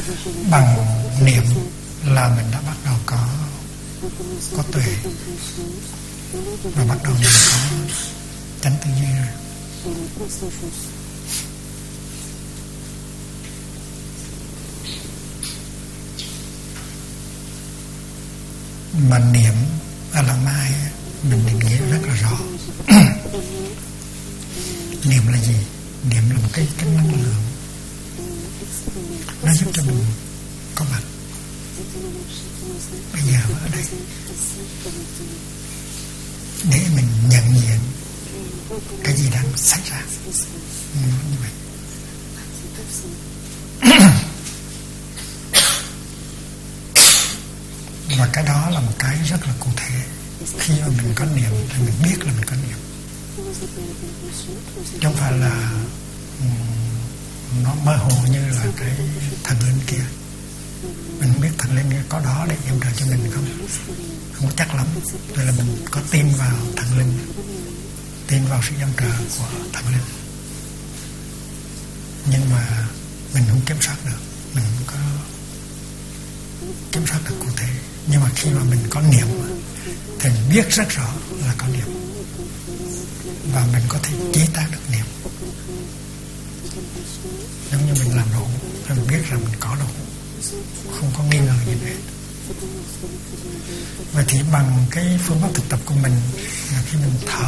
Bằng niệm là mình đã bắt đầu có tuệ, và bắt đầu mình có chánh tư duy rồi. Mà niệm A La Mai mình định nghĩa rất là rõ. Niệm là gì? Niệm là một cái năng lượng, nó giúp cho mình có mặt bây giờ ở đây, để mình nhận diện cái gì đang xảy ra. Như vậy. Và cái đó là một cái rất là cụ thể. Khi mà mình có niệm thì mình biết là mình có niệm, chứ không phải là nó mơ hồ như là cái thần linh kia. Mình không biết thần linh có đó để yểm trợ cho mình không có chắc lắm. Rồi là mình có tin vào thần linh, tin vào sự yểm trợ của thần linh, nhưng mà mình không kiểm soát được, mình không có kiểm soát được cụ thể. Nhưng mà khi mà mình có niệm thì mình biết rất rõ là có niệm, và mình có thể chế tác được niệm. Giống như mình làm đồ thì mình biết rằng mình có đồ, không có nghi ngờ gì hết. Vậy thì bằng cái phương pháp thực tập của mình là khi mình thở,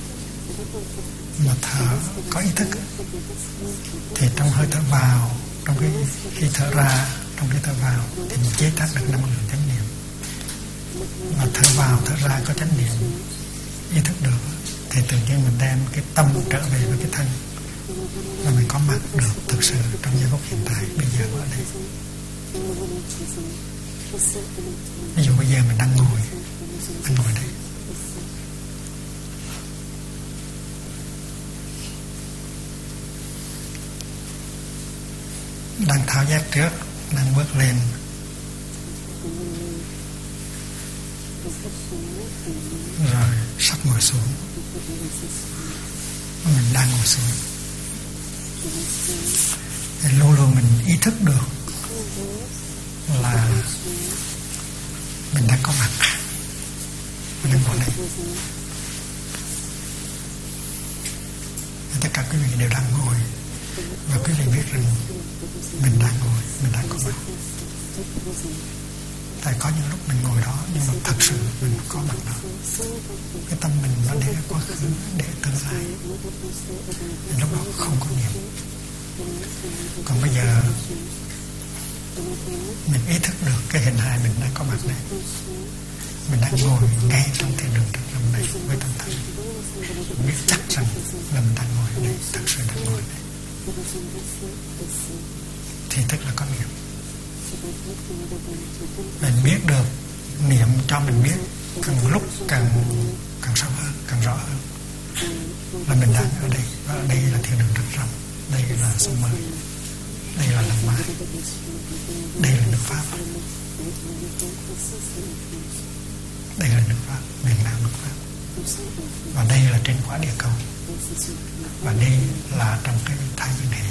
mà thở có ý thức, thì trong hơi thở vào, trong cái khi thở ra, trong cái thở vào thì mình chế tác được năng lượng chánh niệm. Và thở vào thở ra có chánh niệm, ý thức được, thì tự nhiên mình đem cái tâm trở về với cái thân, và mình có mặt được thực sự trong giây phút hiện tại bây giờ ở đây. Ví dụ bây giờ mình đang ngồi đây, đang tháo giác trước, đang bước lên, rồi sắp ngồi xuống. Mình đang ngồi xuống thì luôn luôn mình ý thức được là mình đang có mặt, mình đang ngồi đây. Tất cả quý vị đều đang ngồi, và quý vị biết rằng mình đang ngồi, mình đang có mặt. Tại có những lúc mình ngồi đó, nhưng mà thật sự mình có mặt đó. Cái tâm mình nó để quá khứ, để tương lai, thì lúc đó không có niệm. Còn bây giờ mình ý thức được cái hình hài mình đang có mặt đây, mình đang ngồi ngay trong thiên đường thực lâm này với tâm thân. Mình biết chắc rằng là mình đang ngồi ở đây, thật sự đang ngồi ở đây, thì tức là có niệm. Mình biết được, niệm cho mình biết càng lúc càng sâu hơn, càng rõ hơn là mình đang ở đây, và ở đây là thiên đường rất rộng, đây là sông mới, đây là lòng mai, đây là nước Pháp, đây là nước Pháp, miền Nam nước Pháp, và đây là trên quả địa cầu, và đây là trong cái thái dương hệ.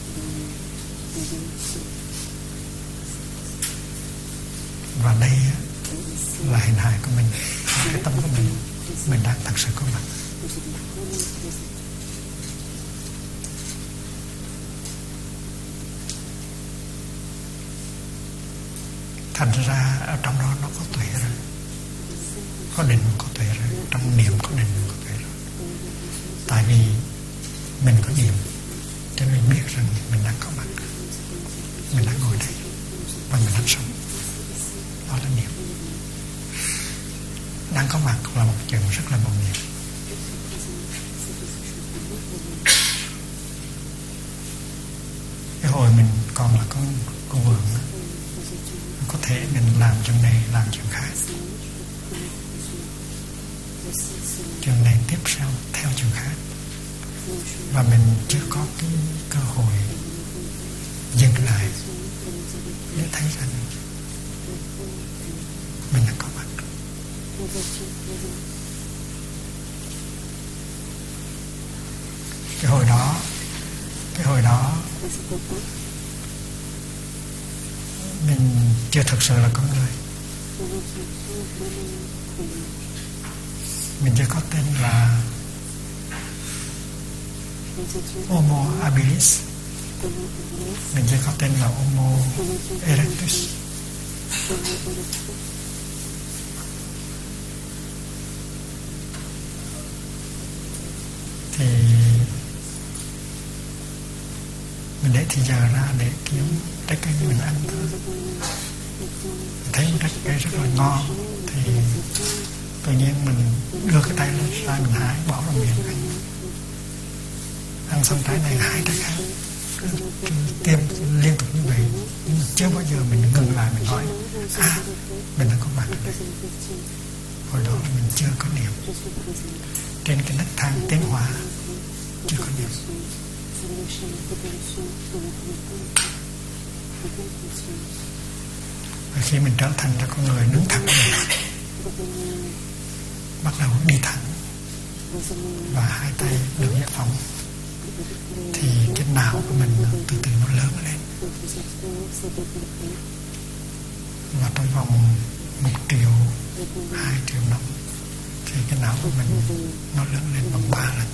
Và đây là hình hài của mình, cái tâm của mình đang thật sự có mặt. Thành ra ở trong đó nó có tuệ rồi, có định có tuệ rồi, trong niệm có định có tuệ rồi. Tại vì mình có niệm cho nên mình biết rằng mình đang có mặt, mình đang ngồi đây và mình đang sống. Đó là niệm. Đang có mặt là một chuyện rất là mầu nhiệm. Cái hồi mình còn là con vườn, có thể mình làm chuyện này, làm chuyện khác, chuyện này tiếp sau theo chuyện khác, và mình chưa có cái cơ hội dừng lại để thấy rằng mình đang có mặt. Cái hồi đó mình chưa thực sự là con người. Mình chưa có tên là Homo habilis. Mình chưa có tên là Homo erectus. Thì mình để thì giờ ra để kiếm trái cây mình ăn thôi. Thấy trái cây rất là ngon thì tự nhiên mình đưa cái tay ra mình hái bỏ vào miệng ăn xong trái này hái trái khác, tiêm liên tục như vậy, nhưng mà chưa bao giờ mình ngừng lại mình nói mình đã có mặt ở đây. Hồi đó mình chưa có niệm, trên cái nấc thang tiến hóa chưa có niệm. Và khi mình trở thành ra con người đứng thẳng lên, bắt đầu đi thẳng và hai tay được giải phóng, thì cái não của mình từ từ nó lớn lên, và trong vòng 1 triệu 2 triệu năm thì cái não của mình nó lớn lên bằng 3 lần,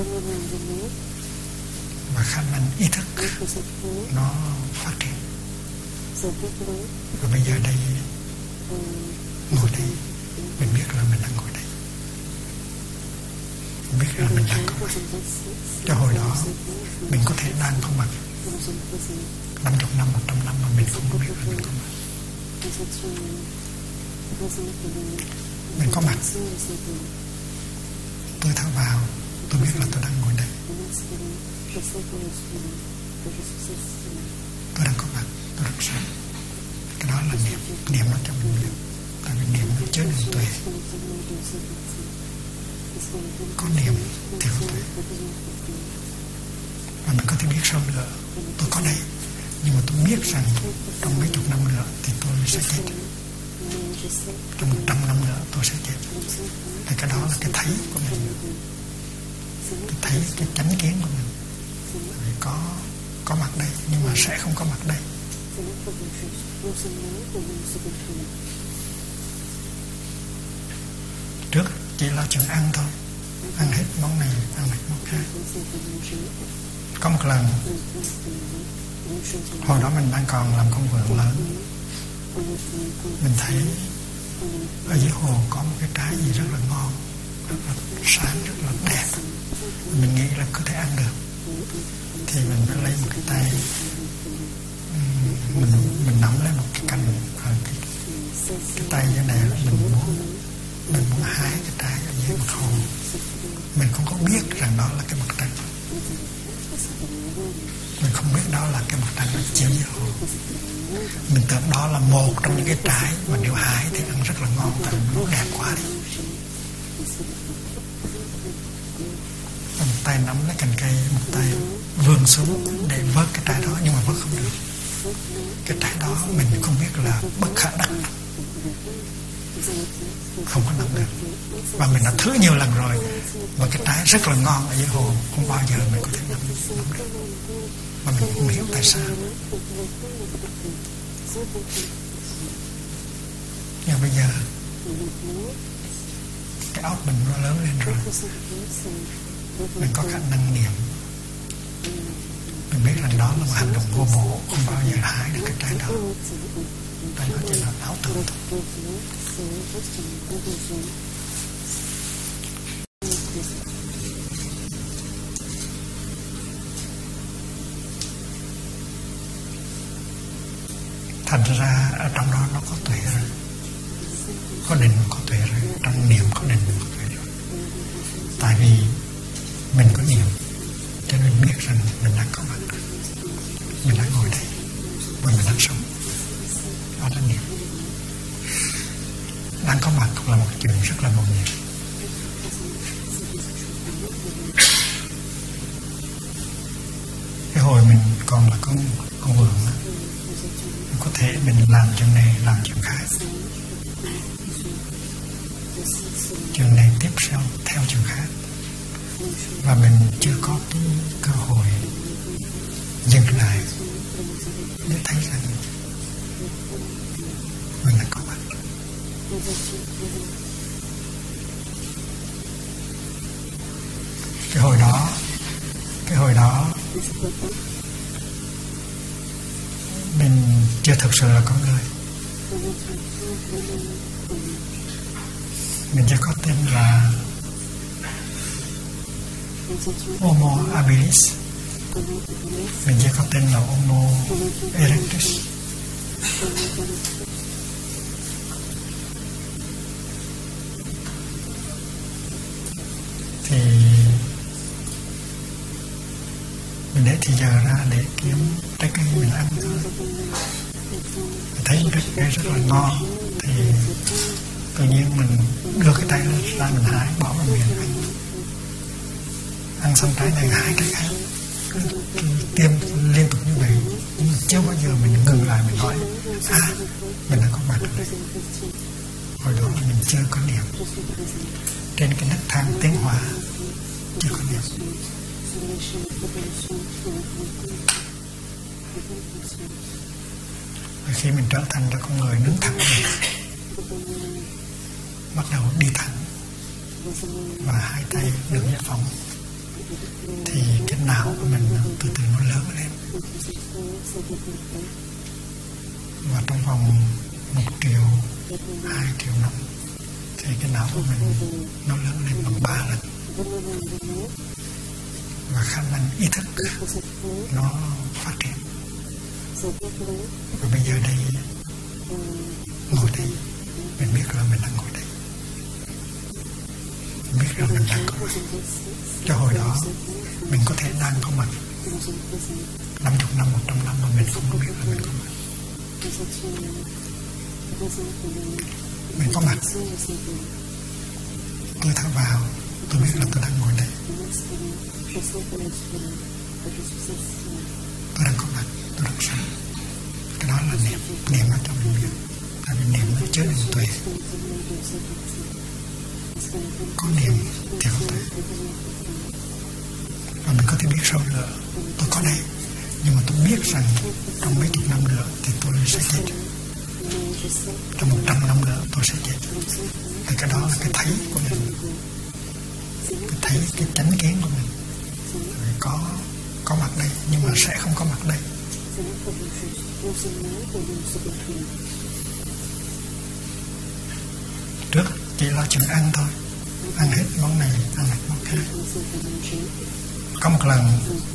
và khả năng ý thức nó phát triển. Và bây giờ đây, ngồi đây, mình biết là mình đang ngồi đây, mình biết là mình đang có mặt. Cho hồi đó mình có thể đang có mặt 50 năm, 100 năm mà mình không có biết là mình có mặt. Mình có mặt, tôi thở vào, tôi biết là tôi đang ngồi đây, tôi đang có mặt, tôi rất sống. Cái đó là niệm, niệm nó cho mình niệm. Tại vì niệm nó chứa đựng tuệ. Có niệm thì có tuệ. Và mình có thể biết sâu nữa, tôi có đây, nhưng mà tôi biết rằng trong mấy chục năm nữa thì tôi sẽ chết, trong 100 năm nữa tôi sẽ chết. Thì cái đó là cái thấy của mình, cái thấy, cái chánh kiến của mình. Vì có mặt đây nhưng mà sẽ không có mặt đây. Trước chỉ là chuyện ăn thôi, ăn hết món này, ăn hết món khác. Có một lần, hồi đó mình đang còn làm công vườn lớn, mình thấy ở dưới hồ có một cái trái gì rất là ngon, rất là sáng, rất là đẹp. Mình nghĩ là có thể ăn được, thì mình phải lấy một cái tay, mình nắm lấy một cái cành, cái tay như này là mình muốn hái cái trái ở dưới mặt hồ. Mình không có biết rằng đó là cái mặt trăng, mình không biết đó là cái mặt trăng nó chiếu dưới hồ. Mình tưởng đó là một trong những cái trái mà nếu hái thì ăn rất là ngon, tại nó đẹp quá đi. Một tay nắm lấy cành cây, một tay vươn xuống để vớt cái trái đó, nhưng mà vớt không được. Cái trái đó mình không biết là bất khả đắc, không có nắm được. Và mình đã thử nhiều lần rồi, và cái trái rất là ngon ở dưới hồ, không bao giờ mình có thể nắm được. Mà mình không hiểu tại sao. Nhưng bây giờ cái óc mình nó lớn lên rồi, mình có khả năng niệm, mình biết rằng đó là một hành động vô bổ, không bao giờ hái được cái trái đó. Tại nó chỉ là ảo tưởng thôi. Thành ra ở trong đó nó có tuệ rồi, có định có tuệ rồi, trong niệm có định có tuệ rồi. Tại vì mình có niệm cho nên biết rằng mình đang có mặt, mình đang ngồi đây và mình đang sống. Đó là niệm. Đang có mặt cũng là một chuyện rất là mầu nhiệm. Cái hồi mình còn là con vườn đó, có thể mình làm chuyện này, làm chuyện khác. Chuyện này tiếp sau theo chuyện khác. Và mình chưa có cái cơ hội dừng lại để thấy rằng Cái hồi đó mình chưa thực sự là con người. Mình chưa có tên là Homo habilis. Mình chưa có tên là Homo erectus. Thì mình để thì giờ ra để kiếm trái cây mình ăn thôi. Mình thấy trái cây rất là ngon thì tự nhiên mình đưa cái tay ra mình hái bỏ vào miệng ăn xong trái này hái trái khác, tiêm liên tục như vậy. Nhưng mà chưa bao giờ mình ngừng lại mình nói mình đã có mặt ở đây. Hồi đó mình chưa có niệm trên cái nấc thang tiến hóa, chưa có niệm. Và khi mình trở thành ra con người đứng thẳng rồi, bắt đầu đi thẳng và hai tay được giải phóng, thì cái não của mình từ từ nó lớn lên. Và trong vòng 1 triệu, 2 triệu năm thì cái não của mình nó lớn lên bằng 3 lần. Và khả năng ý thức nó phát triển. Và bây giờ đây, ngồi đây, mình biết là mình đang ngồi đây, mình biết là mình đang có mặt. Cho hồi đó mình có thể đang có mặt 50 năm, 100 năm mà mình không biết là mình có mặt. Mình có mặt, tôi thở vào, tôi biết là tôi đang ngồi đây. Tôi đang có mặt, tôi đang sống. Cái đó là niệm, niệm ở trong mình. Tại vì niệm nó chứa đựng tuệ. Có niệm thì không tuệ. Và mình có thể biết sâu nữa, tôi có đây, nhưng mà tôi biết rằng trong mấy chục năm nữa thì tôi sẽ chết. Trong 100 năm nữa tôi sẽ chết. Thì cái đó là cái thấy của mình, cái thấy, cái chánh kiến của mình. Có mặt đây nhưng mà sẽ không có mặt đây. Trước chỉ lo chừng ăn thôi, ăn hết món này, ăn hết món khác. Có một lần,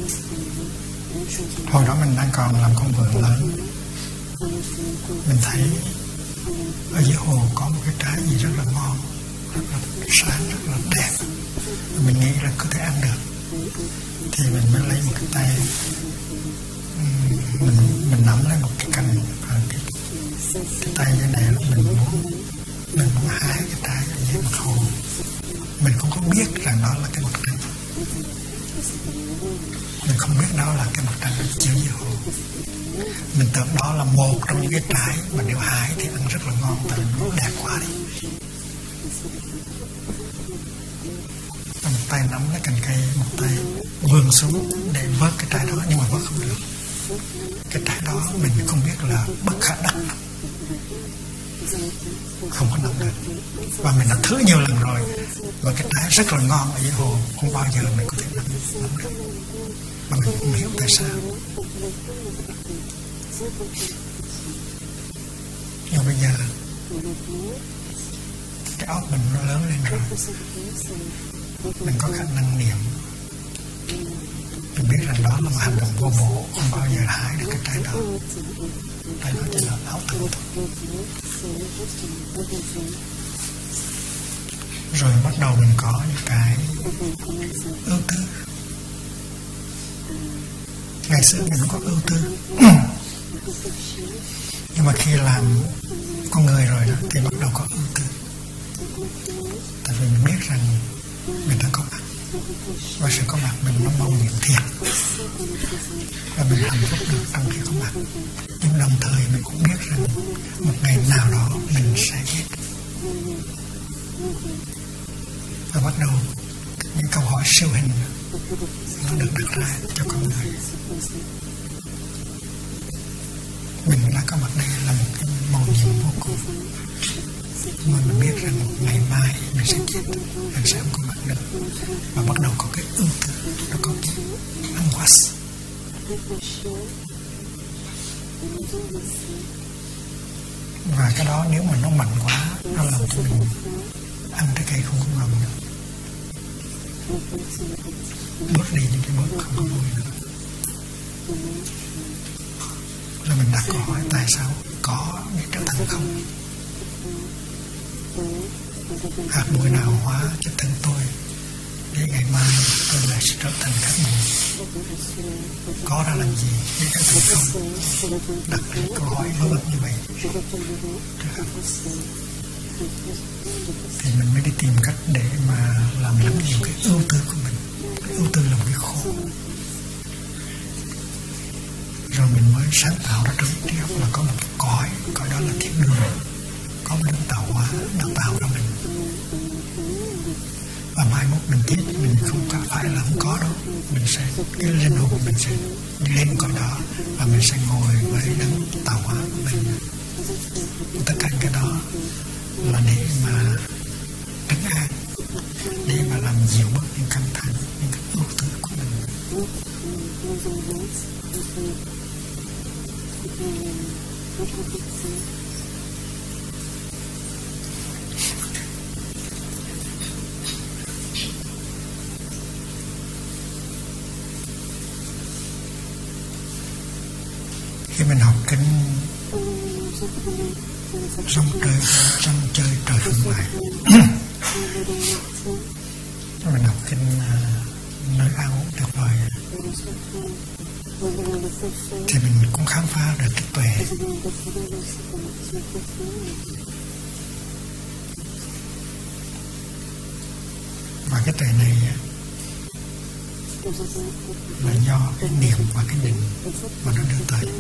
hồi đó mình đang còn làm con vượn lớn, mình thấy ở dưới hồ có một cái trái gì rất là ngon, rất là sáng, rất là đẹp. Mình nghĩ là có thể ăn được. Thì mình mới lấy một cái tay, mình nắm lấy một cái cành, cái tay như này là mình muốn hái cái trái ở dưới mặt hồ. Mình không có biết rằng đó là cái mặt trăng. Mình không biết đó là cái mặt trăng chiếu dưới hồ. Mình tưởng đó là một trong những cái trái mà nếu hái thì ăn rất là ngon, tại vì nó đẹp quá đi. Một tay nắm lấy cành cây, một tay vươn xuống để vớt cái trái đó, nhưng mà vớt không được. Cái trái đó mình không biết là bất khả đắc, không có nắm được. Và mình đã thử nhiều lần rồi, và cái trái rất là ngon ở dưới hồ, không bao giờ mình có thể nắm được. Mà mình không hiểu tại sao. Nhưng bây giờ cái óc mình nó lớn lên rồi, mình có khả năng niệm, mình biết rằng đó là một hành động vô bổ, không bao giờ hái được cái trái đó. Trái đó chỉ là ảo tưởng thôi. Rồi bắt đầu mình có những cái ưu tư. Ngày xưa mình có ưu tư, nhưng mà khi làm con người rồi đó thì bắt đầu có ưu tư. Tại vì mình biết rằng mình đã có mặt, và sự có mặt mình nó mong nhiệm thiệt, và mình hạnh phúc được trong khi có mặt. Nhưng đồng thời mình cũng biết rằng một ngày nào đó mình sẽ chết. Và bắt đầu những câu hỏi siêu hình nó được đặt ra cho con người. Mình đã có mặt đây là một cái mầu nhiệm vô cùng. mà mình biết rằng một ngày mai mình sẽ chết, mình sẽ không có mặt nữa, và bắt đầu có cái ưu tư, nó có cái angoisse. Và cái đó nếu mà nó mạnh quá, nó làm cho mình ăn trái cây không có ngon nữa, bớt đi những cái bớt không có vui nữa. Rồi mình đặt câu hỏi tại sao có để trở thành không? Hạt bụi nào hóa chất thân tôi để ngày mai tôi lại sẽ trở thành khác bụi? Có ra làm gì để trở thành không? Đặt cái câu hỏi vớ vẩn như vậy thì mình mới đi tìm cách để mà làm lắng dịu cái ưu tư của mình. Cái ưu tư là một cái khổ. Rồi mình mới sáng tạo ra trong trí óc là có một cõi đó là thiên đường, có một đường tạo hóa đã tạo ra mình. Và mai mốt mình chết mình không phải là không có đâu, mình sẽ, cái linh hồn của mình sẽ đi lên cõi đó và mình sẽ ngồi với đấng tạo hóa của mình. Tất cả cái đó là để mà trấn an, để mà làm dịu bớt những căng thẳng, những cái ưu tư của mình. Khi mình học kinh rong chơi trời phương ngoại, mình học kinh nơi ăn uống tuyệt vời, thì mình cũng khám phá được cái tuệ. Và cái tuệ này là do cái niệm và cái định mà nó đưa tới.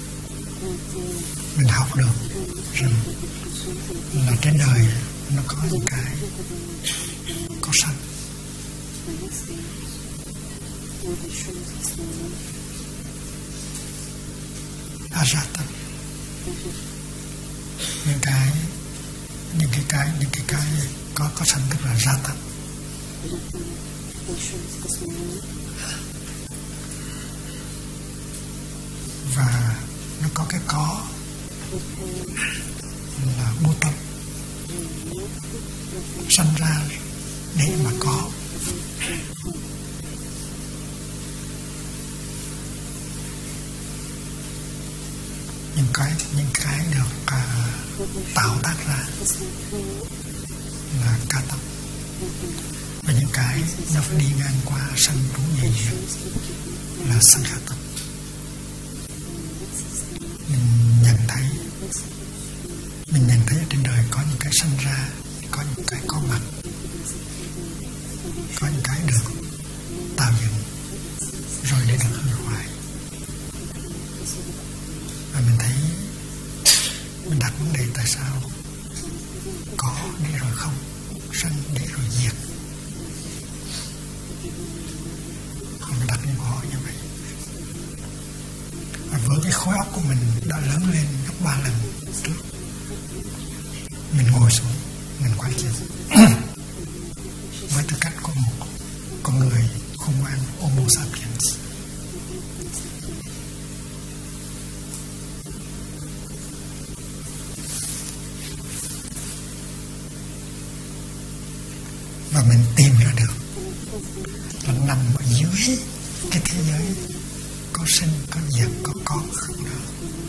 Mình học được rằng là trên đời nó có những cái có sanh, ajata, những cái có sanh tức là jata. Và nó có cái có là vô tâm, sanh ra để mà có. Những cái được tạo tác ra là ca tâm, và những cái nó phải đi ngang qua sanh trú nhị diệt là sanh khả tâm. Mình nhận thấy ở trên đời có những cái sanh ra, có những cái có mặt, có những cái được tạo dựng rồi để được hư hoại. Và mình thấy mình đặt vấn đề tại sao có để rồi không, sanh để rồi diệt. Mình đặt những câu hỏi như vậy. Và với cái khối óc của mình đã lớn lên gấp 3 lần trước, mình ngồi xuống, mình quán chiếu với tư cách của một con người khôn ngoan, Homo sapiens. Và mình tìm ra được là nằm ở dưới cái thế giới có sinh, có diệt, có không đó,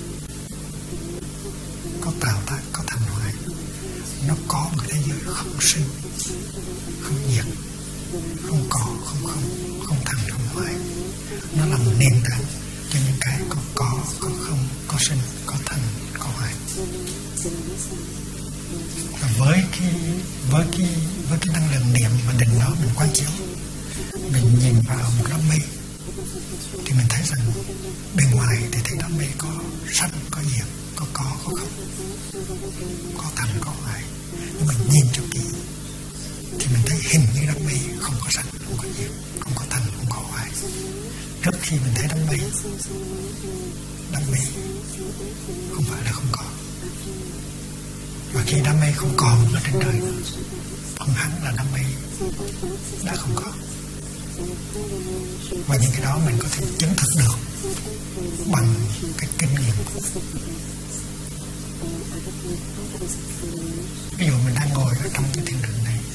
có tạo tác, có thành hoại. Nó có một thế giới không sinh, không diệt, không có, không thành, không hoại. Nó là một nền tảng cho những cái có không, có sinh, có thành, có hoại. Và với cái năng lượng niệm và định đó mình quán chiếu, mình nhìn vào một đám mây thì mình thấy rằng bên ngoài thì thấy đám mây có sanh, có diệt, có không, có thành, có hoại. Nhưng mình nhìn cho kỹ thì mình thấy hình như đám mây không có sanh, không có diệt, không có thành, không có hoại. Trước khi mình thấy đám mây không phải là không có. Và khi đám mây không còn ở trên trời nữa, không hẳn là đám mây đã không có. Và những cái đó mình có thể chứng thực được bằng cái kinh nghiệm. Ví dụ mình đang ngồi ở trong cái thiền định này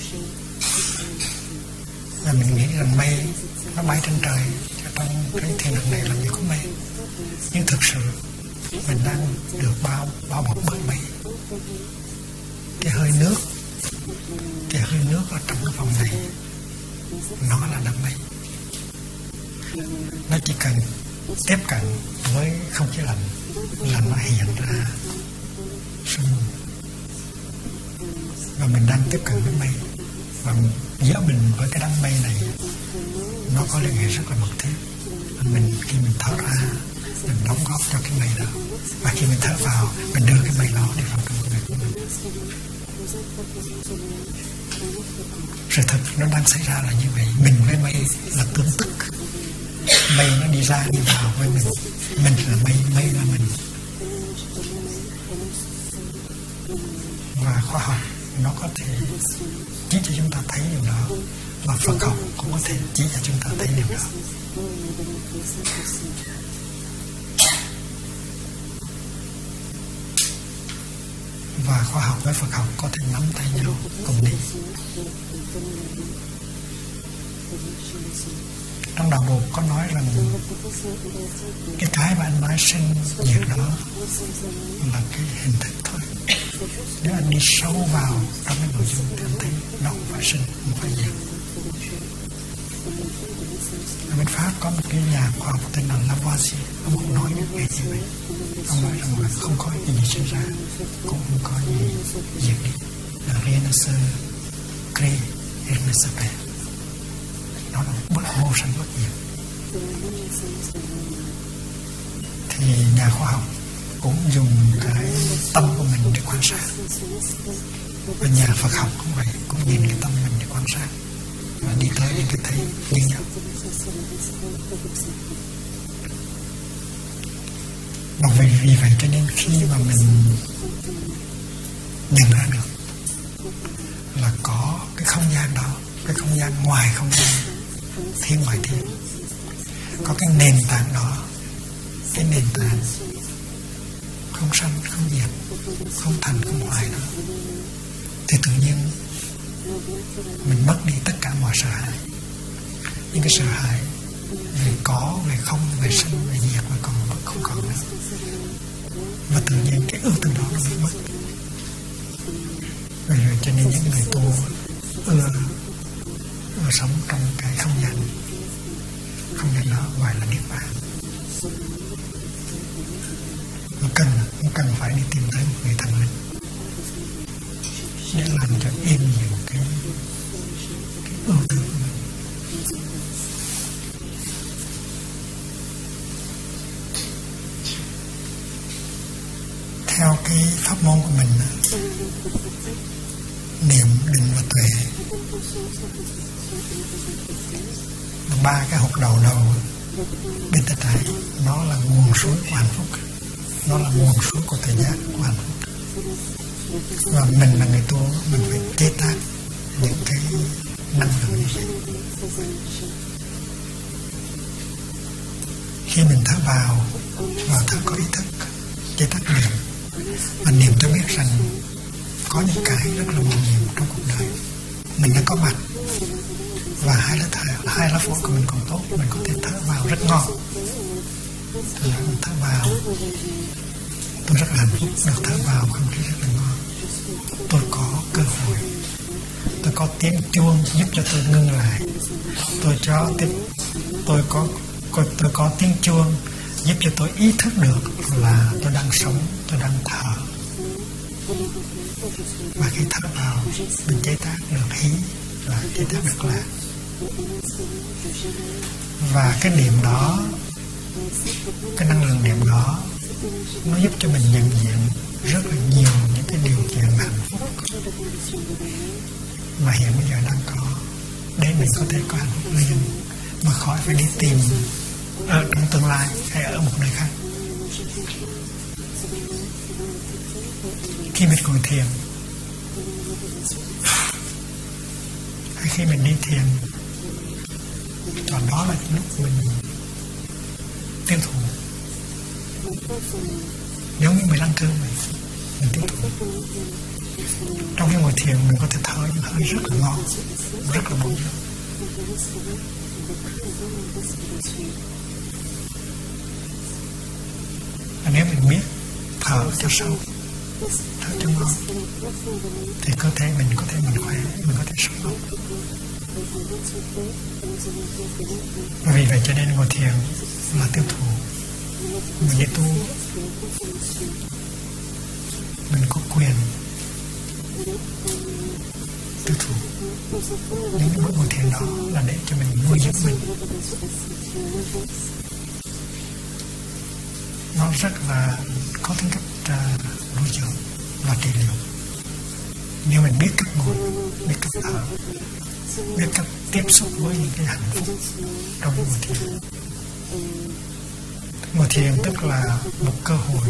và mình nghĩ rằng mây nó bay trên trời, trong cái thiền định này làm gì có mây. Nhưng thực sự mình đang được bao bọc bởi mây. Cái hơi nước ở trong cái phòng này nó là đám mây. Nó chỉ cần tiếp cận với không khí lạnh là nó hiện ra sương mù. Và mình đang tiếp cận với mây. Và giữa mình với cái đám mây này nó có liên hệ rất là mật thiết. Khi mình thở ra, mình đóng góp cho cái mây đó. Và khi mình thở vào, mình đưa cái mây đó đi vào trong người của mình. Sự thật nó đang xảy ra là như vậy. Mình với mây là tương tức. Mây nó đi ra đi vào với mình. Mình là mây, mây là mình. Và khoa học nó có thể chỉ cho chúng ta thấy điều đó. Và Phật học cũng có thể chỉ cho chúng ta thấy điều đó. Và khoa học với Phật học có thể nắm tay nhau cùng đi. Trong đạo Bụt có nói rằng cái mà anh nói sinh diệt đó là cái hình thức thôi. Nếu anh đi sâu vào trong cái nội dung thì anh thấy nó không phải sinh, không phải diệt. Ở bên Pháp có một cái nhà khoa học tên là Lavoisier, ông cũng nói như vậy. Ông nói rằng là không có gì sinh ra, cũng không có gì diệt đi. Rien ne se crée, rien ne se perd. Nó là bất vô sanh bất diệt. Thì nhà khoa học cũng dùng cái tâm của mình để quan sát. Và nhà Phật học cũng vậy, cũng nhìn cái tâm mình để quan sát. Và đi tới những cái thấy như nhau. Và vì vậy cho nên khi mà mình nhận ra được là có cái không gian đó, cái không gian ngoài không gian, thiên ngoài thiên, có cái nền tảng đó, cái nền tảng không sanh, không diệt, không thành, không hoại đó, thì tự nhiên mình mất đi tất cả mọi sợ hãi. Những cái sợ hãi về có, về không, về sinh, về diệt mà còn không còn nữa. Và tự nhiên cái ưu tư đó nó bị mất. Vì vậy cho nên những người tu ưa sống trong cái không gian đó gọi là niết bàn. Nó cần phải đi tìm tới một người thần linh để làm cho êm dịu cái ưu tư của mình. Theo cái pháp môn của mình, niệm, định và tuệ, ba cái hột đầu bên tay trái, nó là nguồn suối của hạnh phúc, nó là nguồn suối của tự giác, của hạnh phúc. Và mình là người tu, mình phải chế tác những cái năng lượng như vậy. Khi mình thở vào và thở có ý thức, chế tác niệm. Và niệm cho biết rằng có những cái rất là màu nhiệm trong cuộc đời. Mình đang có mặt và hai lá phổi của mình còn tốt, mình có thể thở vào rất ngon. Thì mình thở vào, tôi rất là hạnh phúc được thở vào không khí rất là ngon. Tôi có cơ hội, tôi có tiếng chuông giúp cho tôi ngưng lại. Tôi có tiếng chuông giúp cho tôi ý thức được là tôi đang sống, tôi đang thở. Và khi thở vào, mình chế tác được hí, là chế tác được lạc. Và cái niệm đó, cái năng lượng niệm đó, nó giúp cho mình nhận diện rất là nhiều những cái điều kiện hạnh phúc mà hiện bây giờ đang có, để mình có thể có hạnh phúc liền mà khỏi phải đi tìm ở trong tương lai hay ở một nơi khác. Khi mình ngồi thiền hay khi mình đi thiền, còn đó là lúc mình tiêu thụ. Giống như mình ăn cơm mình tiêu thụ. Trong khi ngồi thiền mình có thể thở những hơi rất là ngon, rất là bổ dưỡng. Và nếu mình biết thở cho sâu, thở cho ngon, thì cơ thể mình có thể mình khỏe, mình có thể sống tốt. Vì vậy cho nên ngồi thiền là tiêu thụ. Mình để tu, mình có quyền tiêu thụ. Những bước ngồi thiền đó là để cho mình nuôi dưỡng mình. Nó rất là có tính cách nuôi dưỡng và trị liệu. Nếu mình biết cách ngồi, biết cách thở, biết cách tiếp xúc với những cái hạnh phúc trong ngồi thiền. Ngồi thiền tức là một cơ hội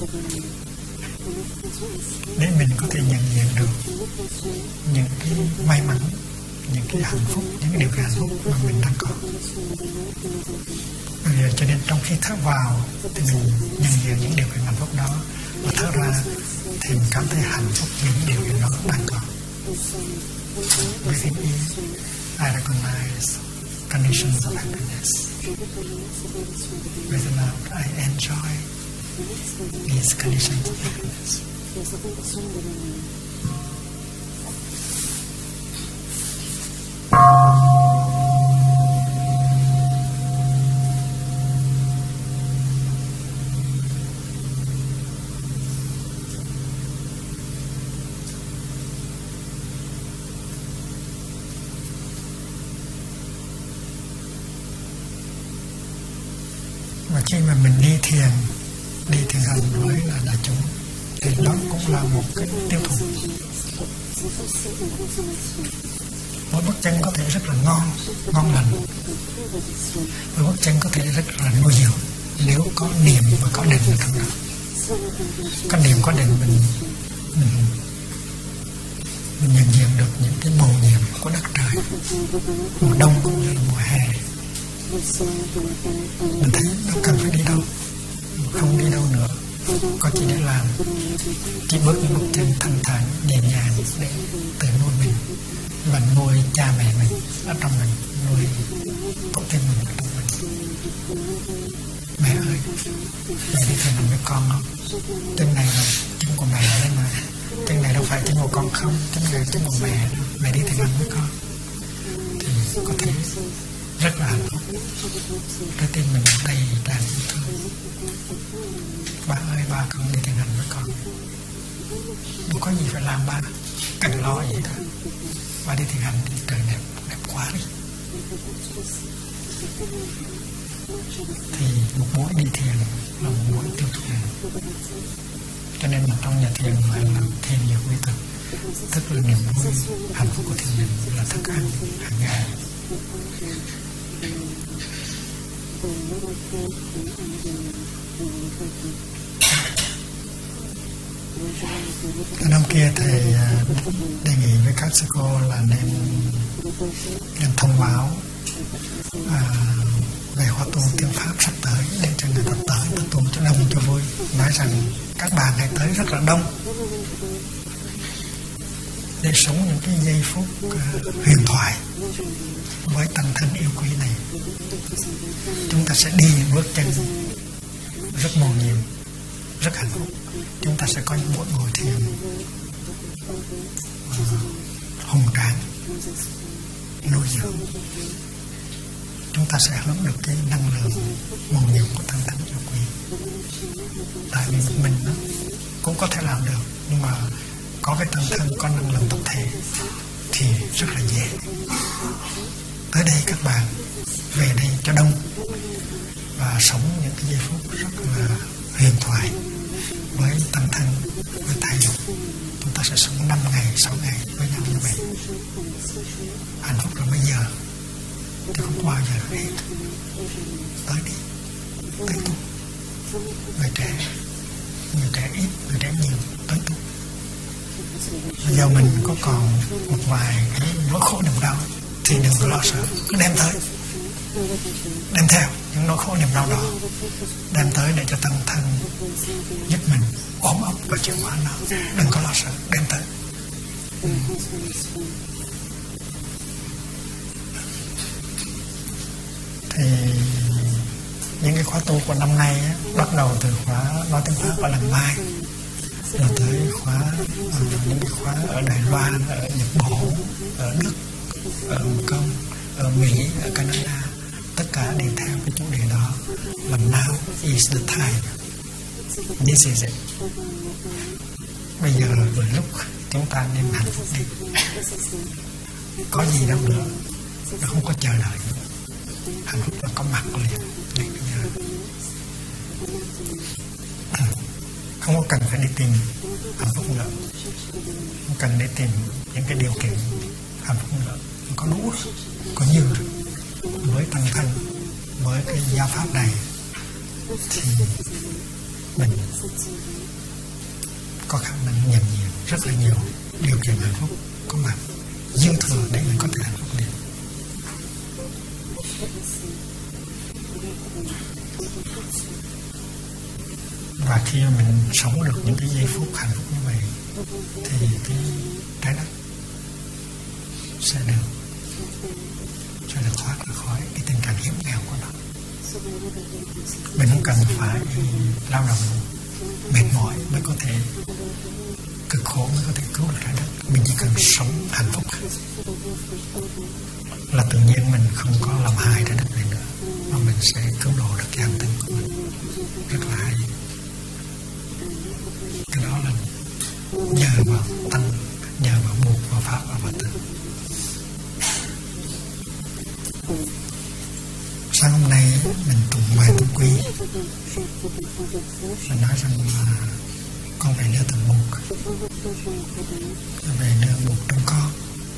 để mình có thể nhận diện được những cái may mắn, những cái hạnh phúc, những cái điều kiện hạnh phúc mà mình đang có. Vì cho nên trong khi thở vào thì mình nhận diện những điều kiện hạnh phúc đó, và thở ra thì mình cảm thấy hạnh phúc vì những điều kiện đó đang có. Breathing in, I recognize conditions of happiness. Breathing out, I enjoy these conditions of happiness. Và khi mà mình đi thiền hành với là đại chúng, thì đó cũng là một cái tiêu thụ. Mỗi bước chân có thể rất là ngon lành. Mỗi bước chân có thể rất là nuôi dưỡng nếu có niệm và có định ở trong đó. Có niệm có định mình nhận diện được những cái màu nhiệm của đất trời, mùa đông cũng như mùa hè. Mình thấy đâu cần phải đi đâu, không đi đâu nữa, có chỉ để làm, chỉ bước những bước chân thanh thản nhẹ nhàng để tự nuôi mình và nuôi cha mẹ mình ở trong mình, nuôi tổ tiên mình ở trong mình. Mẹ ơi, mẹ đi thiền với con không? Chân này là chân của mẹ đấy mà, chân này đâu phải chân của con không, chân này chân của mẹ, mẹ đi thiền với con thì có thể rất là hạnh phúc. Trái tim mình đầy tràn yêu thương. Ba ơi, ba con đi thiền hành với con, không có gì phải làm ba, cần lo gì đó. Ba đi thiền hành thì trời đẹp quá đi. Thì một buổi đi thiền là một buổi tiêu thụ. Cho nên trong nhà thiền phải làm thêm nhiều quy thực. Tức là niềm vui, hạnh phúc của thiền định là thức ăn hàng ngày. Năm kia thầy đề nghị với các sư cô là nên thông báo về khóa tu tiếng Pháp sắp tới để cho người ta tới ta tu cho đông cho vui. Nói rằng các bạn hãy tới rất là đông để sống những cái giây phút huyền thoại với tăng thân yêu quý này. Chúng ta sẽ đi những bước chân rất mầu nhiệm, rất hạnh phúc. Chúng ta sẽ có những buổi ngồi thiền hùng tráng, nuôi dưỡng. Chúng ta sẽ hưởng được cái năng lượng mầu nhiệm của tăng thân yêu quý. Tại vì mình cũng có thể làm được, nhưng mà có cái tăng thân có năng lượng tập thể thì rất là dễ. Tới đây các bạn, về đây cho đông và sống những cái giây phút rất là huyền thoại với tăng thân, với thầy. Chúng ta sẽ sống 5 ngày, 6 ngày với nhau như vậy. Hạnh phúc là bây giờ thì không bao giờ hết. Tới đi, tới tu. Người trẻ ít, người trẻ nhiều, tới Bây giờ mình có còn một vài cái nỗi khổ niềm đau thì đừng có lo sợ, cứ đem tới, đem theo những nỗi khổ niềm đau đó, đem tới để cho tâm thân giúp mình ổn ốc và chuyển hóa nó. Đừng có lo sợ, đem tới. Thì những cái khóa tu của năm nay á, bắt đầu từ khóa nói tiếng Pháp ở lần mai, rồi tới khóa những cái khóa ở Đài Loan, ở Nhật Bản, ở Đức, ở Hồng Kông, ở Mỹ, ở Canada, tất cả đều theo cái chủ đề đó là now is the time, this is it. Bây giờ là vừa lúc chúng ta nên hạnh phúc đi. Có gì đâu nữa, nó không có chờ đợi nữa. Hạnh phúc nó có mặt liền ngay bây giờ. Không có cần phải đi tìm hạnh phúc nữa, không cần để tìm những cái điều kiện hạnh phúc nữa, có đủ rồi, có nhiều rồi. Với tăng thân, với cái giáo pháp này thì mình có khả năng nhận diện rất là nhiều điều kiện hạnh phúc có mặt dư thừa để mình có thể hạnh phúc liền. Và khi mình sống được những cái giây phút hạnh phúc như vậy thì cái trái đất sẽ được thoát ra khỏi cái tình trạng hiểm nghèo của nó. Mình không cần phải lao động mệt mỏi mới có thể cực khổ mới có thể cứu được trái đất. Mình chỉ cần sống hạnh phúc là tự nhiên mình không có làm hại trái đất này nữa, mà mình sẽ cứu độ được cái hành tinh của mình. Rất là hay. Cái đó là nhờ vào tăng, nhờ vào buộc, vào pháp và vào tử. Sáng hôm nay mình tụng bài tụng quy, mình nói rằng là con phải đưa từng buộc, về đưa buộc trong con.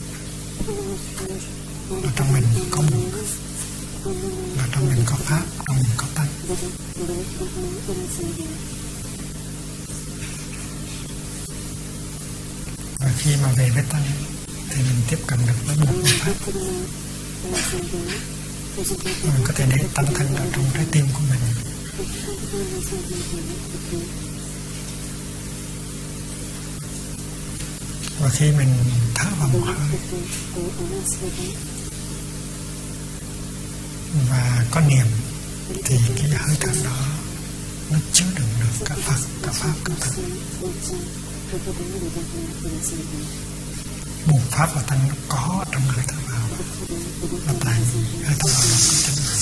Ở trong mình có buộc, và trong mình có pháp, trong mình có tăng. Và khi mà về với tăng thì mình tiếp cận được với buộc và pháp. Mình có thể để tăng thân ở trong trái tim của mình. Và khi mình thở vào một hơi và có niệm thì cái hơi thở đó nó chứa đựng được cả Phật, cả Pháp, cả Tăng. Buộc pháp và tăng nó có trong hơi thở vào, và tại hơi thở vào nó có chánh niệm,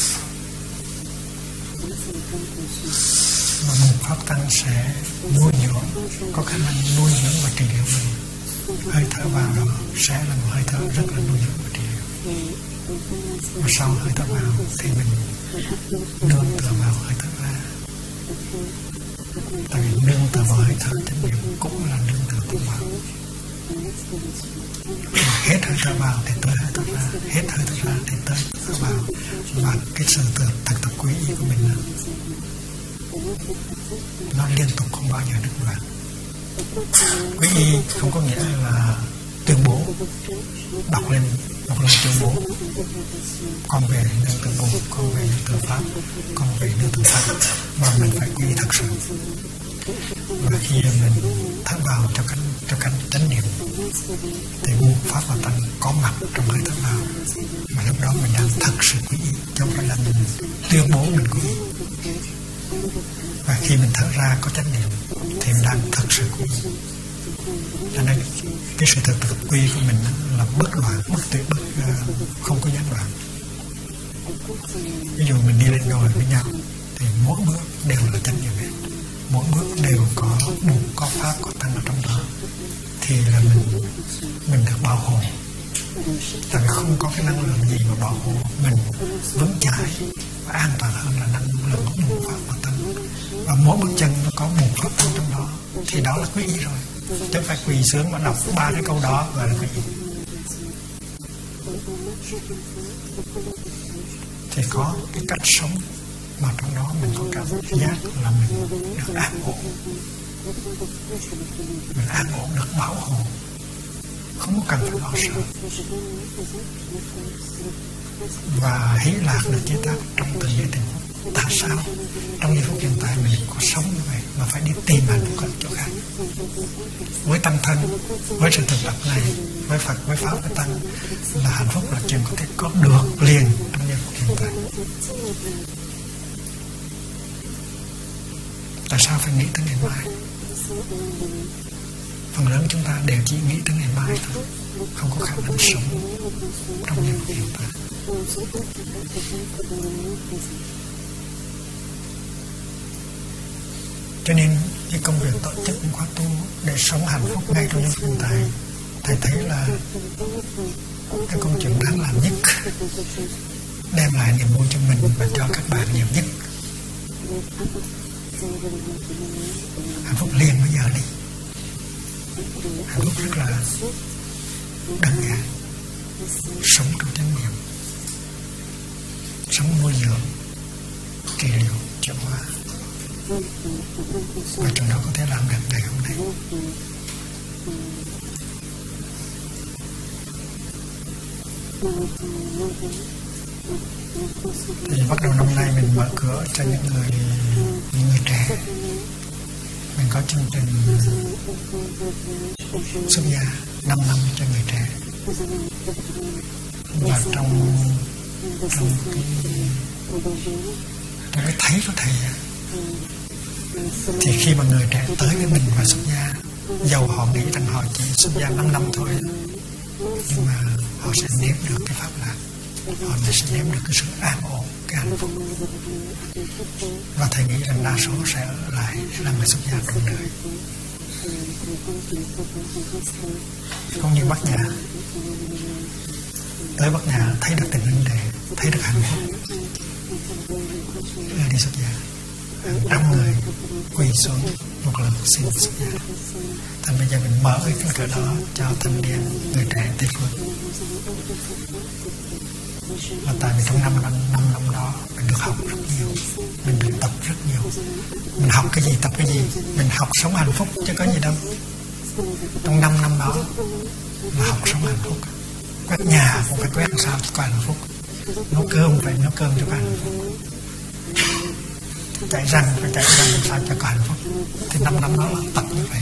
và buộc pháp tăng sẽ nuôi dưỡng, có khả năng nuôi dưỡng và trị liệu mình. Hơi thở vào đó sẽ là một hơi thở rất là nuôi dưỡng và trị liệu, và sau hơi thở vào thì mình nương tựa vào hơi thở ra. Tại vì nương tựa vào hơi thở chánh niệm cũng là nương tựa vào vào. Hết hơi thở vào thì tới hơi thở ra, hết hơi thở ra thì tới thở vào. Và cái sự thực tập quý y của mình nó liên tục không bao giờ đứt đoạn. Quý y không có nghĩa là tuyên bố, đọc lên một lần tuyên bố con về nương tựa buộc, con về nương tựa pháp, con về nương tựa pháp, mà mình phải quý y thật sự. Và khi mình thở vào cho cánh chánh niệm thì buộc pháp và tăng có mặt trong hơi thở vào, mà lúc đó mình đang thật sự quý y, chứ không phải là mình tuyên bố mình quý y. Và khi mình thở ra có chánh niệm thì mình đang thật sự quý y. Cho nên cái sự thực tập quy của mình là bất loạn, bất tuyệt, không có gián đoạn. Ví dụ mình đi lên đồi với nhau thì mỗi bước đều là chánh niệm hết, mỗi bước đều có buộc, có pháp, có tăng ở trong đó, thì là mình được bảo hộ. Tại vì không có cái năng lượng gì mà bảo hộ mình vững chãi và an toàn hơn là năng lượng của buộc pháp và tăng. Và mỗi bước chân nó có buộc pháp tăng trong đó, thì đó là quý y rồi. Chứ không phải quỳ sướng mà đọc 3 cái câu đó gọi là quý y. Thì có cái cách sống mà trong đó mình có cảm giác là mình được an ổn, mình an ổn, được bảo hộ, không có cần phải lo sợ, và hỷ lạc được chế tác trong từng giây từng phút. Tại sao trong giây phút hiện tại mình có sống như vậy mà phải đi tìm hạnh phúc ở chỗ khác? Với tâm thân, với sự thực tập này, với Phật, với Pháp, với Tăng, là hạnh phúc là chuyện có thể có được liền trong giây phút hiện tại. Tại sao phải nghĩ tới ngày mai? Phần lớn chúng ta đều chỉ nghĩ tới ngày mai thôi, không có khả năng sống trong giây phút hiện tại. Cho nên cái công việc tổ chức những khóa tu để sống hạnh phúc ngay trong giây phút hiện tại, thầy thấy là cái công chuyện đáng làm nhất, đem lại niềm vui cho mình và cho các bạn nhiều nhất. Hạnh phúc liền bây giờ đi. Hạnh phúc rất là đơn giản, sống trong chánh niệm, sống nuôi dưỡng, trị liệu, chuyển hóa, và trong đó có thể làm được ngày hôm nay. Thì bắt đầu năm nay mình mở cửa cho những người trẻ. Mình có chương trình xuất gia 5 năm cho người trẻ. Và trong cái thấy của thầy, thì khi mà người trẻ tới với mình và xuất gia, dầu họ nghĩ rằng họ chỉ xuất gia 5 năm thôi, nhưng mà họ sẽ nếm được cái pháp lạc, họ sẽ nếm được cái sự an ổn, cái hạnh phúc. Và thầy nghĩ rằng đa số sẽ ở lại là người xuất gia trong đời. Không như Bát Nhã, tới Bát Nhã thấy được tình huynh đệ, thấy được hạnh phúc, là đi xuất gia. Đông người quỳ xuống một lần xin xuất gia. Thành bây giờ mình mở cái cánh cửa đó cho thanh niên, người trẻ Tây Phương. Là tại vì trong 5 năm đó mình được học rất nhiều, mình được tập rất nhiều. Mình học cái gì, tập cái gì? Mình học sống hạnh phúc chứ có gì đâu. Trong 5 năm đó là học sống hạnh phúc. Quét nhà cũng phải quét làm sao cho có hạnh phúc, nấu cơm phải nấu cơm cho có hạnh phúc, chạy răng phải chạy răng làm sao cho có hạnh phúc. Thì 5 năm đó là tập như vậy.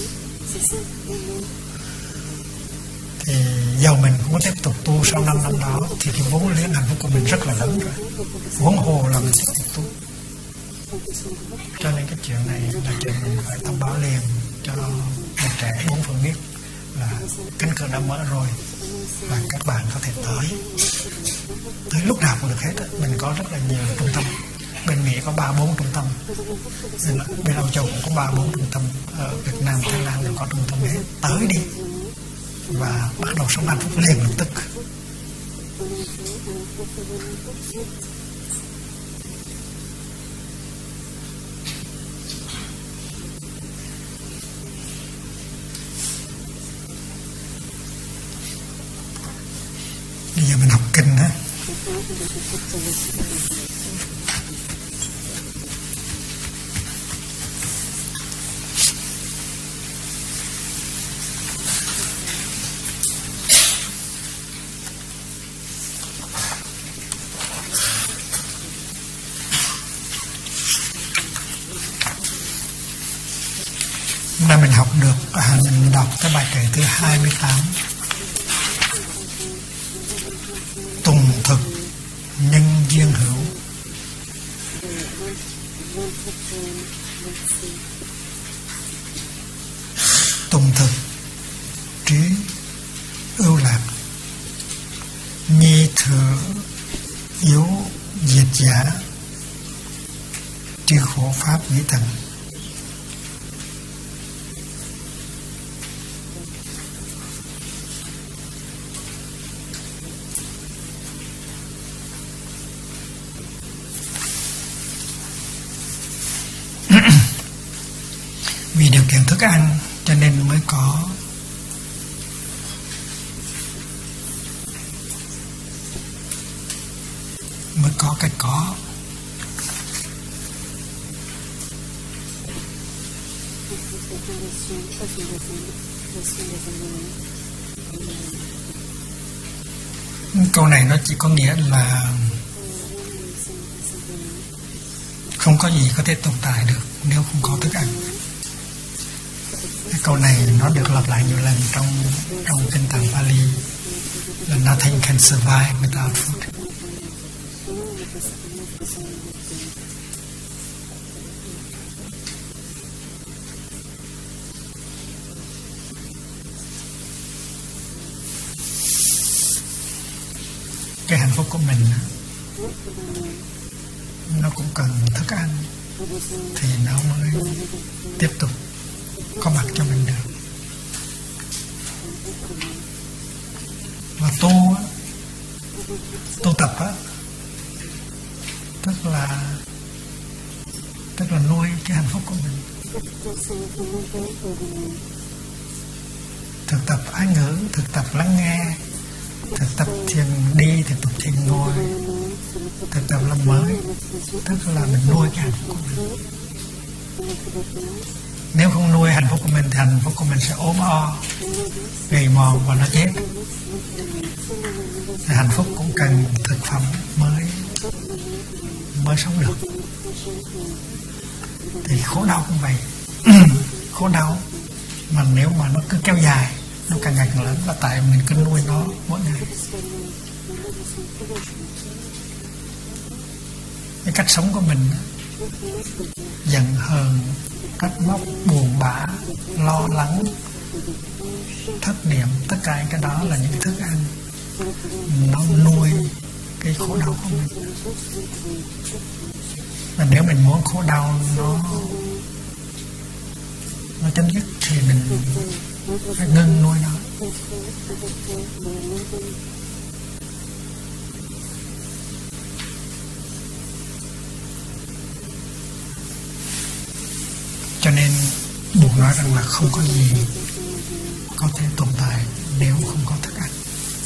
Thì dầu mình cũng có tiếp tục tu sau 5 năm đó, thì cái vốn liếng hạnh phúc của mình rất là lớn rồi. Vốn hồ là mình tiếp tục tu. Cho nên cái chuyện này là chuyện mình phải thông báo liền cho người trẻ bốn phương biết là cánh cửa đã mở rồi và các bạn có thể tới lúc nào cũng được hết. Mình có rất là nhiều trung tâm. Bên Mỹ có 3-4 trung tâm, bên Âu Châu cũng có 3-4 trung tâm, ở Việt Nam, Thái Lan đều có trung tâm hết. Tới đi và bắt đầu sống hạnh phúc liền lập tức. Bây giờ mình học kinh ha. Hôm nay mình học được, mình đọc cái bài kệ thứ 28. Tùng thực nhân duyên hữu, tùng thực trí ưu lạc, nhi thừa yếu diệt giả, tri khổ pháp dĩ tận. Vì điều kiện thức ăn cho nên mới có cái có. Câu này nó chỉ có nghĩa là không có gì có thể tồn tại được nếu không có thức ăn. Cái câu này nó được lặp lại nhiều lần trong kinh tạng Pali là nothing can survive without food. Cái hạnh phúc của mình nó cũng cần thức ăn thì nó mới tiếp tục có mặt cho mình được. Và tu tập á, tức là nuôi cái hạnh phúc của mình. Thực tập ái ngữ, thực tập lắng nghe, thực tập thiền đi, thực tập thiền ngồi, thực tập làm mới, tức là mình nuôi cái hạnh phúc của mình. Nếu không nuôi hạnh phúc của mình thì hạnh phúc của mình sẽ ốm o, gầy mòn và nó chết. Thì hạnh phúc cũng cần thực phẩm mới sống được. Thì khổ đau cũng vậy. Khổ đau mà nếu mà nó cứ kéo dài, nó càng ngày càng lớn là tại mình cứ nuôi nó mỗi ngày. Cái cách sống của mình giận hờn, trách móc, buồn bã, lo lắng, thất niệm, tất cả những cái đó là những thức ăn nó nuôi cái khổ đau của mình. Và nếu mình muốn khổ đau nó chấm dứt thì mình phải ngưng nuôi nó. Cho nên Buddha nói rằng là không có gì có thể tồn tại nếu không có thức ăn.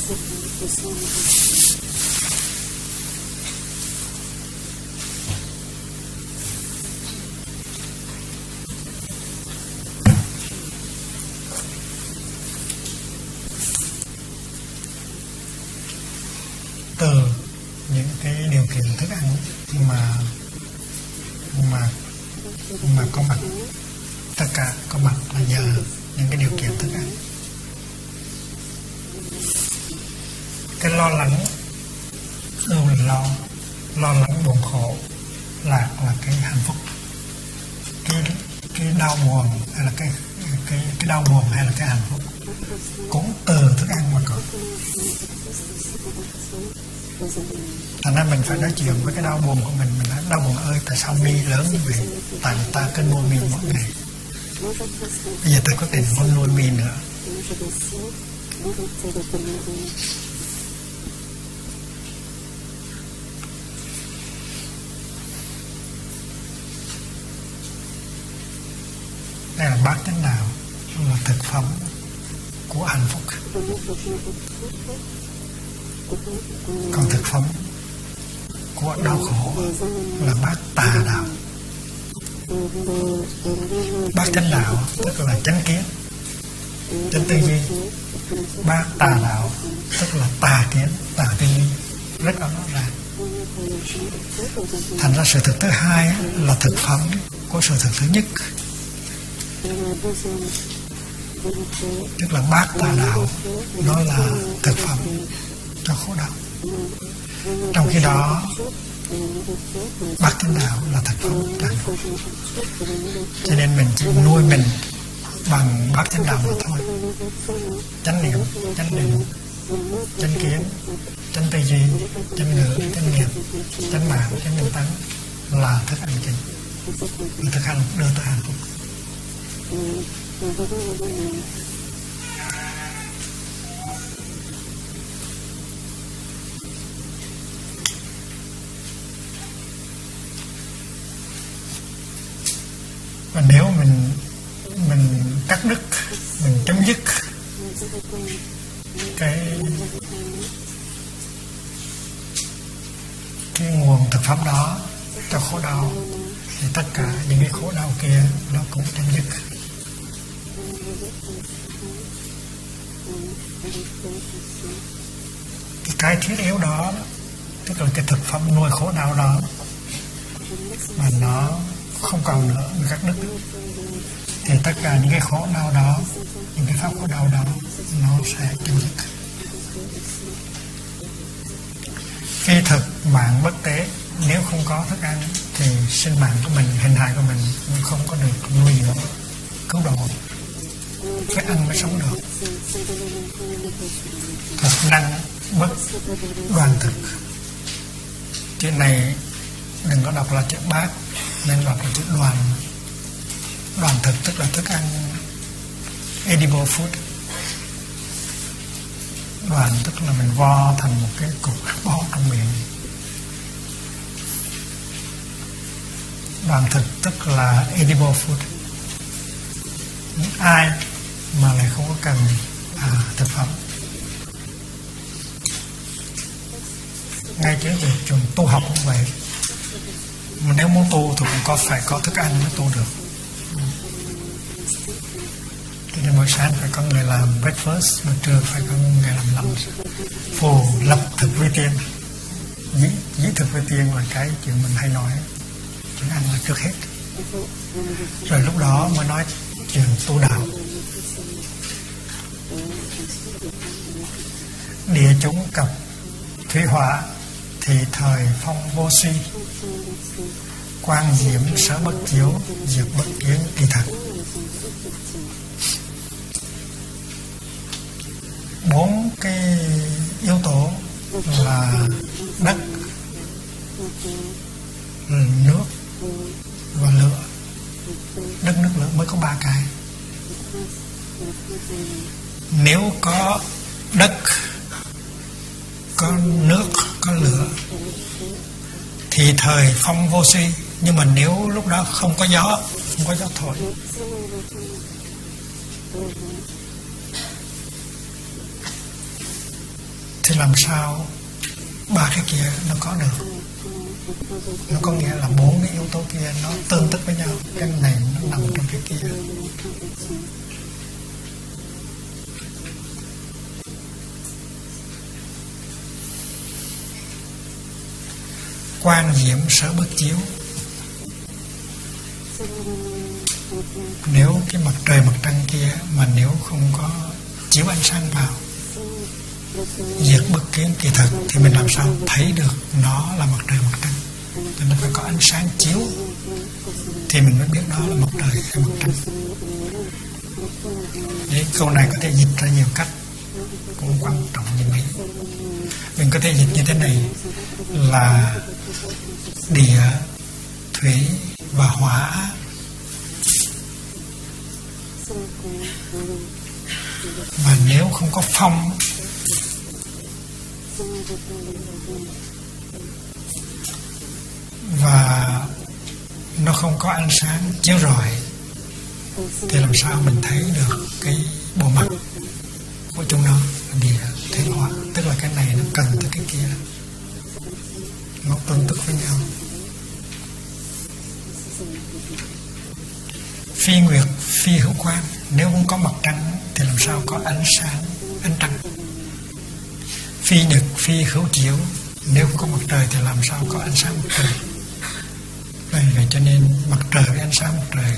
Từ những cái điều kiện thức ăn mà có mặt, tất cả có mặt là nhờ những cái điều kiện thức ăn. Cái lo lắng, ưu lo lắng buồn khổ là cái hạnh phúc. Cái đau buồn hay là cái đau buồn hay là cái hạnh phúc cũng từ thức ăn mà có. Thành ra mình phải nói chuyện với cái đau buồn của mình nói đau buồn ơi, tại sao mi lớn như vậy? Tại ta cứ nuôi mi mỗi ngày. Bây giờ tôi có tiền không nuôi mi nữa. Đây là bát chánh đạo, là thực phẩm của hạnh phúc. Còn thực phẩm của đau khổ là bát tà đạo. Bát chánh đạo tức là chánh kiến, chánh tư duy. Bát tà đạo tức là tà kiến, tà tư duy, rất rõ ràng. Thành ra sự thực thứ hai là thực phẩm của sự thực thứ nhất, tức là bát tà đạo, nó là thực phẩm cho khổ đau. Trong khi đó bát chánh đạo là thực phẩm cho hạnh phúc. Cho nên mình chỉ nuôi mình bằng bát chánh đạo mà thôi. Chánh niệm, chánh định, chánh kiến, chánh tư duy, chánh ngữ, chánh nghiệp, chánh mạng, chánh tinh tấn là thức ăn chính, là thức ăn đưa tới hạnh phúc. Và nếu mình cắt đứt, mình chấm dứt cái nguồn thực phẩm đó cho khổ đau thì tất cả những cái khổ đau kia nó cũng chấm dứt. Cái thiết yếu đó, tức là cái thực phẩm nuôi khổ đau đó, mà nó không còn nữa, người cắt đứt, thì tất cả những cái khổ đau đó, những cái pháp khổ đau đó, nó sẽ chấm dứt. Phi thực mạng bất tế, nếu không có thức ăn thì sinh mạng của mình, hình hài của mình cũng không có được nuôi dưỡng, cứu độ. Phải ăn mới sống được. Thực năng bất đoàn thực. Chữ này đừng có đọc là chữ bát, nên đọc là chữ đoàn. Đoàn thực tức là thức ăn, edible food. Đoàn tức là mình vo thành một cái cục bó trong miệng. Đoàn thực tức là edible food. Ai mà lại không có cần thực phẩm. Ngay cái việc trường tu học cũng vậy. Mà nếu muốn tu thì cũng phải có thức ăn mới tu được. Cho nên buổi sáng phải có người làm breakfast, buổi trưa phải có người làm lunch. Phù lập thực vi tiên. Dĩ thực vi tiên là cái chuyện mình hay nói. Chuyện ăn là trước hết. Rồi lúc đó mới nói chuyện tu đạo. Địa chúng cập thủy hỏa thì thời phong vô suy, quan diệm sở bất chiếu, diệt bất kiến kỳ thật. Bốn cái yếu tố là đất, nước và lửa. Đất, nước, lửa mới có ba cái. Nếu có đất, có nước, có lửa thì thời phong vô suy. Nhưng mà nếu lúc đó không có gió thổi, thì làm sao ba cái kia nó có được? Nó có nghĩa là bốn cái yếu tố kia nó tương tức với nhau. Cái này nó nằm trong cái kia. Quan diệm sở bất chiếu. Nếu cái mặt trời mặt trăng kia mà nếu không có chiếu ánh sáng vào, diệt bất kiến kỳ thực, thì mình làm sao thấy được nó là mặt trời mặt trăng? Cho nên phải có ánh sáng chiếu thì mình mới biết đó là mặt trời hay mặt trăng. Đấy, câu này có thể dịch ra nhiều cách, cũng quan trọng như vậy. Mình có thể dịch như thế này là địa, thủy và hỏa. Và nếu không có phong và nó không có ánh sáng chiếu rọi thì làm sao mình thấy được cái bộ mặt của chúng nó? Địa, thủy, hỏa. Tức là cái này nó cần tới cái kia, nó tương tức với nhau. Phi nguyệt, phi hữu quang. Nếu không có mặt trăng thì làm sao có ánh sáng, ánh trăng? Phi nhật, phi hữu chiếu. Nếu không có mặt trời thì làm sao có ánh sáng mặt trời? Vậy cho nên mặt trời với ánh sáng mặt trời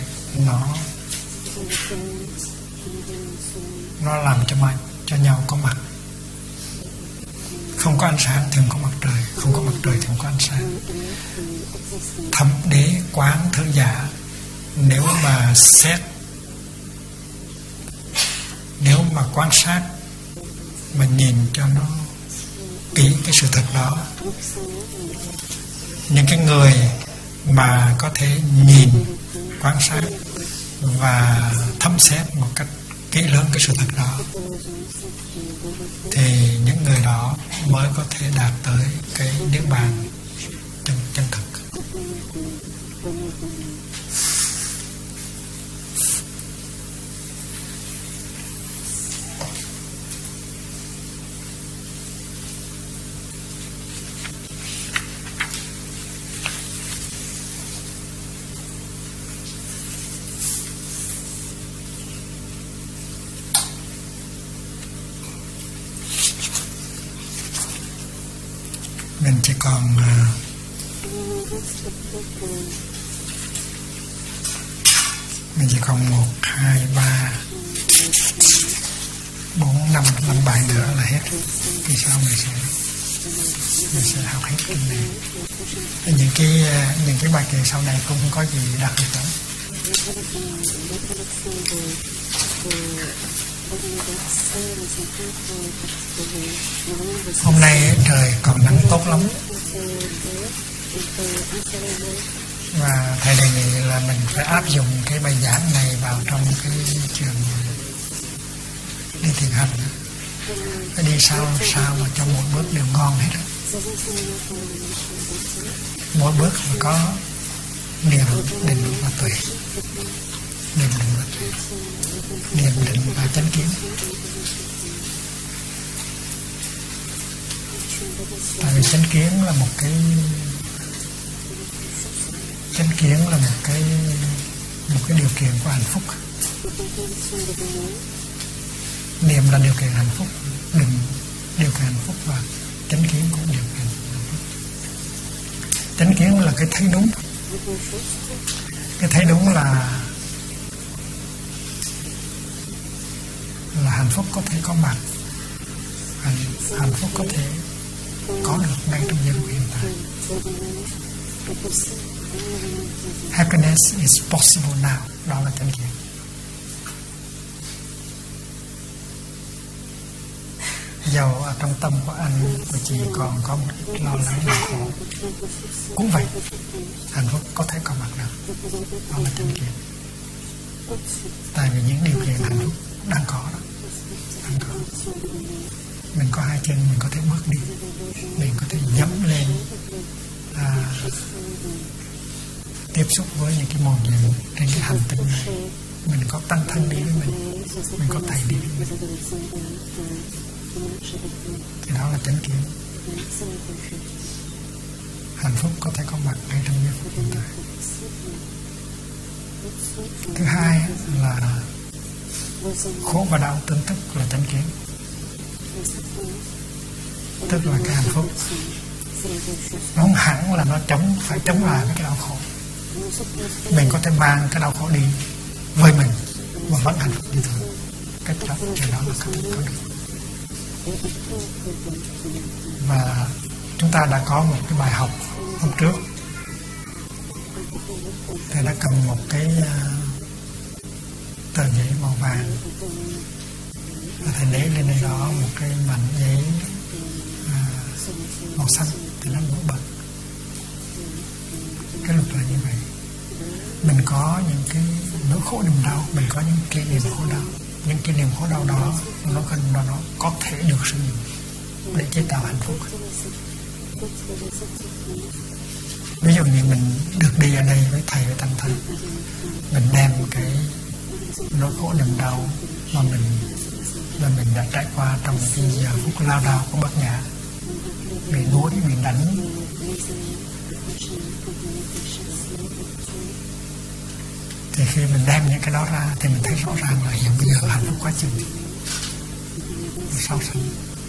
nó làm cho nhau có mặt. Không có ánh sáng thì không có mặt trời, không có mặt trời thì không có ánh sáng. Thâm đế quán thử giả. Nếu mà xét, nếu mà quan sát, mà nhìn cho nó kỹ cái sự thật đó, những cái người mà có thể nhìn, quan sát và thấm xét một cách kỹ lưỡng cái sự thật đó, thì những người đó mới có thể đạt tới cái niết bàn chân thực. mình chỉ còn 1, 2, 3, 4, 5 bài nữa là hết. Thì sau mình sẽ học hết kinh này. Những cái bài kệ sau này cũng không có gì đặc biệt lắm. Hôm nay trời còn nắng tốt lắm, và thầy đề nghị là mình phải áp dụng cái bài giảng này vào trong cái trường đi thiền hành. Phải đi sao mà cho mỗi bước đều ngon hết. Mỗi bước phải có niệm, định và tuệ. Niệm định và chánh kiến. Tại vì chánh kiến là một cái điều kiện của hạnh phúc. Niệm là điều kiện hạnh phúc, định điều kiện hạnh phúc, và chánh kiến cũng điều kiện hạnh phúc. Chánh kiến là cái thấy đúng. Cái thấy đúng là hạnh phúc có thể có mặt, hạnh phúc có thể có được ngay trong giây phút hiện tại. Happiness is possible now. Đó là chánh kiến. Dầu ở trong tâm của anh, của chị còn có một ít lo lắng và khổ, cũng vậy, hạnh phúc có thể có mặt được. Đó là chánh kiến. Tại vì những điều kiện hạnh phúc đang có đó. Mình có hai chân, mình có thể bước đi, mình có thể dẫm lên, tiếp xúc với những cái môn gì trên cái hành tinh này. Mình có tăng thân đi với mình có thầy đi với mình. Thì đó là chánh kiến. Hạnh phúc có thể có mặt ngay trong giây phút hiện tại. Thứ hai là khổ và đau tương tức là chánh kiến. Tức là cái hạnh phúc nó không hẳn là nó phải chống lại với cái đau khổ. Mình có thể mang cái đau khổ đi với mình mà vẫn hạnh phúc như thường. Cái đó là có được. Và chúng ta đã có một cái bài học hôm trước. Thầy đã cầm một cái tờ giấy màu vàng, và thầy để lên đây đó một cái mảnh giấy màu xanh thì nó nổi bật. Cái luật là như vậy. Mình có những cái nỗi khổ niềm đau, mình có những kỷ niệm khổ đau. Những kỷ niệm khổ đau đó nó có thể được sử dụng để chế tạo hạnh phúc. Ví dụ như mình được đi ở đây với thầy, với tăng thầy, mình đem cái nỗi khổ niềm đau mà mình đã trải qua trong cái giờ phút lao đao của bát nhã, bị đuổi, bị đánh, thì khi mình đem những cái đó ra thì mình thấy rõ ràng là hiện bây giờ hạnh phúc quá chừng. Sao sánh